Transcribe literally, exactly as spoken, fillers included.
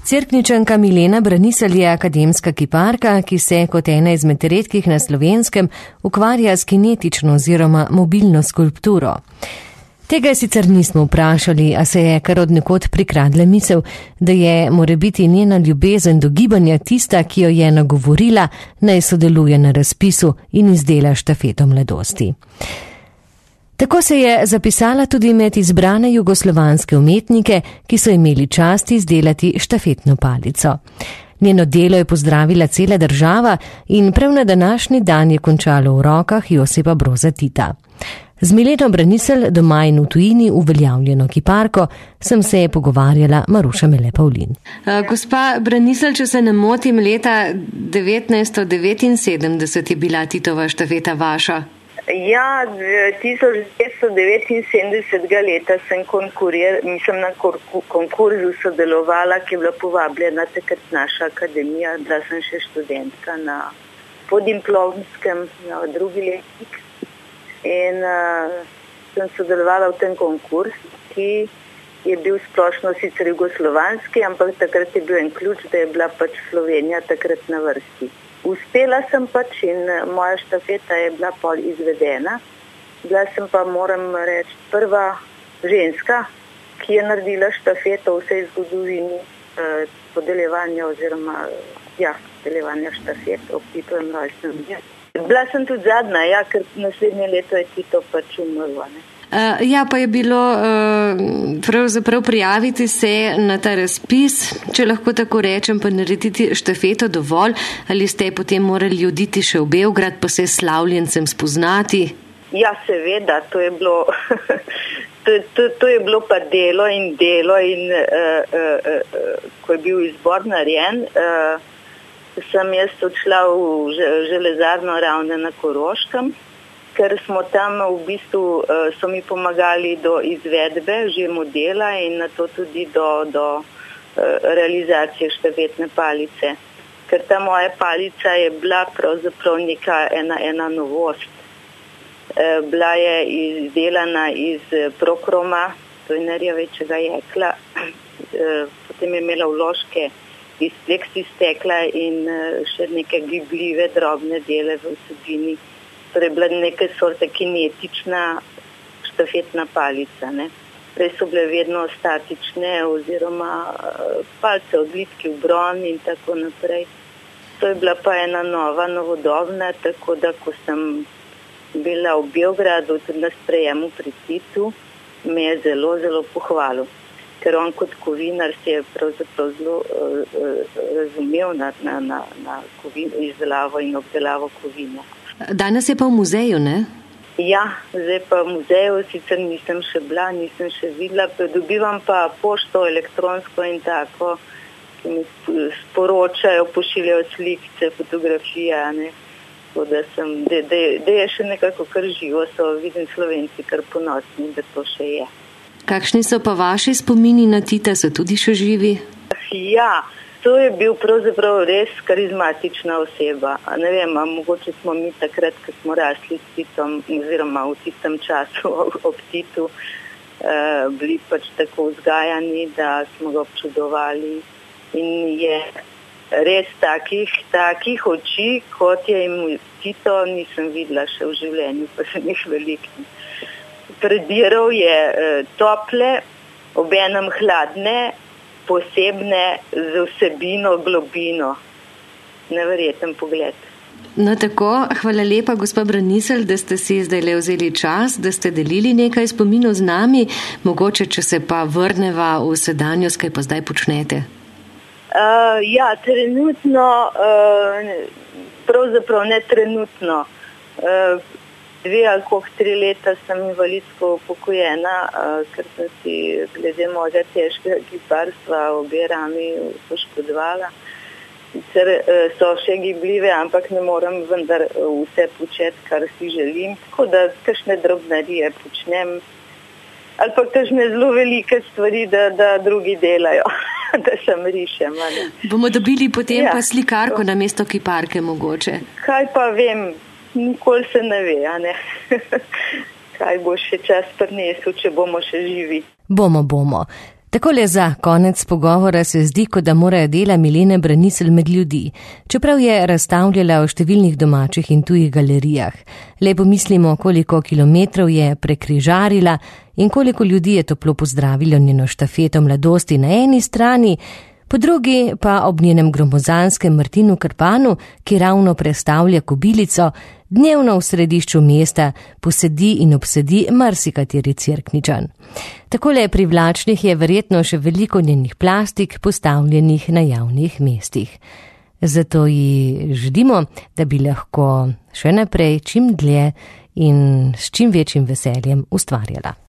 Cerkničanka Milena Braniselj je akademska kiparka, ki se kot ena izmed redkih na Slovenskem ukvarja s kinetično oziroma mobilno skulpturo. Tega sicer nismo vprašali, a se je kar od nekod prikradla misel, da je morebiti njena ljubezen do gibanja tista, ki jo je nagovorila, naj sodeluje na razpisu in izdela štafeto mladosti. Tako se je zapisala tudi med izbrane jugoslovanske umetnike, ki so imeli čast izdelati štafetno palico. Njeno delo je pozdravila cela država in prav na današnji dan je končalo v rokah Josipa Broza Tita. Z Mileno Braniselj, doma in v tujini uveljavljeno kiparko, sem se je pogovarjala Maruša Mele Pavlin. Gospa Braniselj, če se ne motim, leta devetnajststo devetinsedemdeset je bila Titova štafeta vaša. Ja, tisoč devetsto devetinsedemdesetega leta sem konkurir, mislim na konkurzu sodelovala, ki je bila povabljena takrat naša akademija, bila sem še študentka na podiplomskem, na drugi letnik. In uh, sem sodelovala v tem konkursu, ki je bil splošno sicer jugoslovanski, ampak takrat je bil en ključ, da je bila pač Slovenija takrat na vrsti. Uspela sem pač in moja štafeta je bila pol izvedena. Bila sem pa, moram reči, prva ženska, ki je naredila štafeto v vsej zgodovini eh, podeljevanja oziroma ja, podeljevanja štafet ob Titovem rojstnem dnevu. Bila sem tudi zadnja, ja, ker naslednje leto je Tito pač umrl. Uh, ja, pa je bilo uh, pravzaprav prijaviti se na ta razpis, če lahko tako rečem, pa narediti štafeto dovolj, ali ste potem morali oditi še v Beograd, pa se s slavljencem spoznati? Ja, seveda, to je bilo, to, to, to je bilo pa delo in delo in uh, uh, uh, ko je bil izbor narejen, uh, sem jaz odšla v železarno Ravne na Koroškem, ker smo tam v bistvu, so mi pomagali do izvedbe že modela in na to tudi do, do realizacije štafetne palice. Ker ta moja palica je bila pravzaprav neka ena, ena novost. Bila je izdelana iz prokroma, to je nerjavečega jekla, potem je imela vložke iz pleksi stekla in še neke gibljive drobne dele v vsebini. Torej bila neke sorte kinetična štafetna palica. Ne. Prej so bile vedno statične oziroma palce odlitki v bron in tako naprej. To je bila pa ena nova, novodobna, tako da ko sem bila v Beogradu tudi na sprejemu pri Titu, me je zelo, zelo pohvalil. Ker on kot kovinar se je pravzaprav zelo uh, uh, razumel na, na, na, na kovin, izdelavo in obdelavo kovina. Danes je pa v muzeju, ne? Ja, zdaj pa v muzeju sicer nisem še bila, nisem še videla, dobivam pa pošto elektronsko in tako, ki mi sporočajo, pošiljajo slikce, fotografije, ne. Tako da sem, da, da, da je še nekako kar živo, so vidim Slovenci kar ponosni, da to še je. Kakšni so pa vaši spomini na Tita, so tudi še živi? Ja, to je bil pravzaprav res karizmatična oseba. A ne vem, a mogoče smo mi takrat, ko smo rasli s Titom, oziroma v tistem času ob Titu, eh, bili pač tako vzgajani, da smo ga občudovali. In je res takih, takih oči, kot je imel Tito, nisem videla še v življenju, pa sem jih veliko. Prediral je eh, tople, obenem hladne, posebne z vsebino, globino. Neverjeten pogled. No tako, hvala lepa, gospa Braniselj, da ste si zdaj le vzeli čas, da ste delili nekaj spominov z nami. Mogoče, če se pa vrneva v sedanjost, kaj pa zdaj počnete? Uh, ja, trenutno, uh, pravzaprav ne trenutno. Uh, Dve ali koliko tri leta sem invalidsko upokojena, ker sem si glede mojega težkega kiparstva obe rami poškodovala. Sicer so še gibljive, ampak ne morem vendar vse početi, kar si želim. Tako da kakšne drobnarije počnem. Ali pa kakšne zelo velike stvari, da, da drugi delajo, da sem rišem. Ali. Bomo dobili potem ja. Pa slikarko na mesto kiparke mogoče. Kaj pa vem. Nikoli se ne ve, a ne? Kaj bo še čas prinesel, če bomo še živi? Bomo, bomo. Takole za konec pogovora se zdi, kot da morajo dela Milene Braniselj med ljudi, čeprav je razstavljala v številnih domačih in tujih galerijah. Le pomislimo, koliko kilometrov je prekrižarila in koliko ljudi je toplo pozdravilo njeno štafeto mladosti na eni strani, po drugi pa ob njenem gromozanskem Martinu Krpanu, ki ravno prestavlja kobilico, dnevno v središču mesta posedi in obsedi marsikateri Cerkničan. Takole privlačnih je verjetno še veliko njenih plastik postavljenih na javnih mestih. Zato ji želimo, da bi lahko še naprej čim dlje in s čim večjim veseljem ustvarjala.